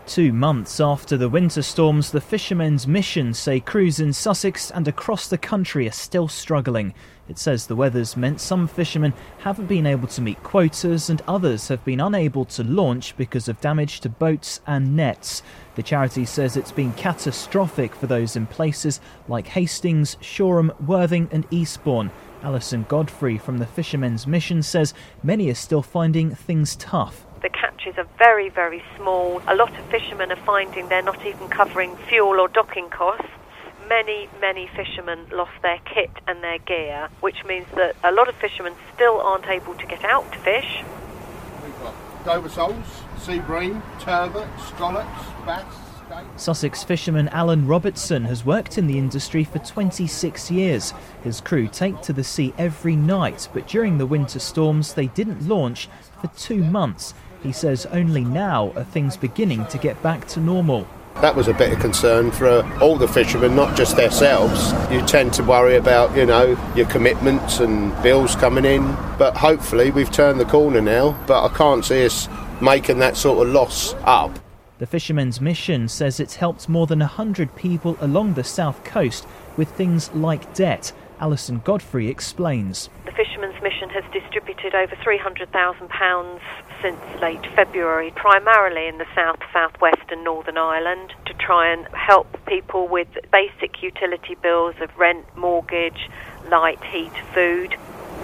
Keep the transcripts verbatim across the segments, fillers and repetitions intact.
Two months after the winter storms, the Fishermen's Mission say crews in Sussex and across the country are still struggling. It says the weather's meant some fishermen haven't been able to meet quotas and others have been unable to launch because of damage to boats and nets. The charity says it's been catastrophic for those in places like Hastings, Shoreham, Worthing and Eastbourne. Alison Godfrey from the Fishermen's Mission says many are still finding things tough. The catches are very, very small. A lot of fishermen are finding they're not even covering fuel or docking costs. Many, many fishermen lost their kit and their gear, which means that a lot of fishermen still aren't able to get out to fish. We've got Dover soles, sea bream, turbot, scallops, bass. Sussex fisherman Alan Robertson has worked in the industry for twenty-six years. His crew take to the sea every night, but during the winter storms they didn't launch for two months. He says only now are things beginning to get back to normal. That was a bit of concern for uh, all the fishermen, not just themselves. You tend to worry about, you know, your commitments and bills coming in. But hopefully we've turned the corner now, but I can't see us making that sort of loss up. The Fishermen's Mission says it's helped more than one hundred people along the south coast with things like debt. Alison Godfrey explains. The Fishermen's Mission has distributed over three hundred thousand pounds since late February, primarily in the south, southwest and Northern Ireland, to try and help people with basic utility bills of rent, mortgage, light, heat, food.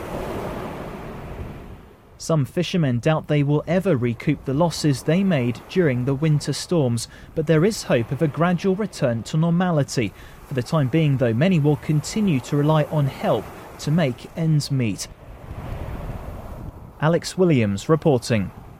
Some fishermen doubt they will ever recoup the losses they made during the winter storms, but there is hope of a gradual return to normality. For the time being, though, many will continue to rely on help to make ends meet. Alex Williams reporting.